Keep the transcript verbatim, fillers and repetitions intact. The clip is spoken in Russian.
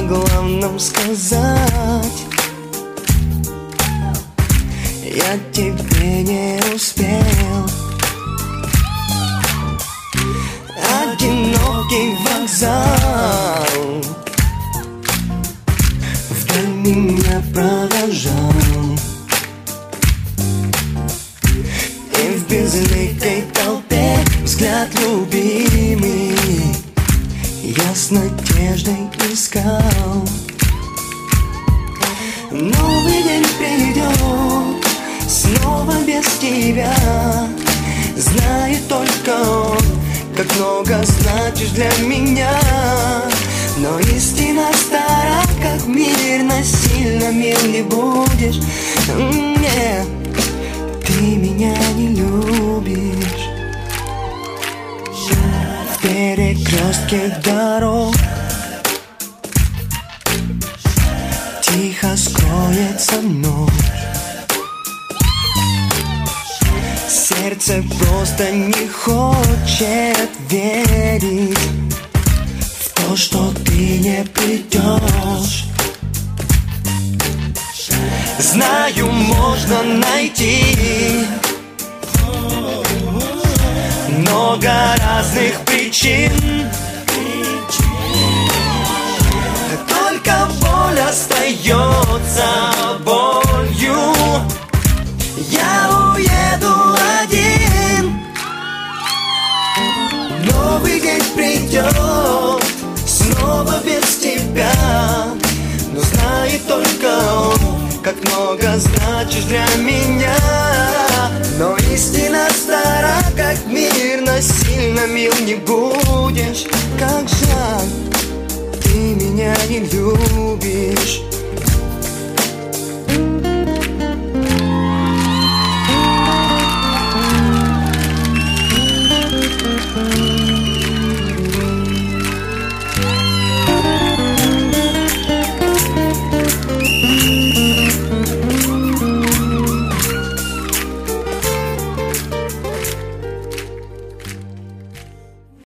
главном сказать. Я тебе не успел. Одинокий вокзал вдаль меня провожал, и в безликой толпе взгляд любимый я с надеждой искал. Новый день придет снова без тебя. Знает только он, как много значишь для меня. Но истина стара, как мир, насильно мил не будешь. Нет, ты меня не любишь. В перекрестке дорог тихо скроется ночь. Сердце просто не хочет верить в то, что ты не придешь. Знаю, можно найти много разных причин, только боль остается болью. Я уеду один. Новый день придет снова без тебя. Но знает только он, как много значишь для меня. Но истина стара, как мир, насильно мил не будешь. Как жаль, ты меня не любишь.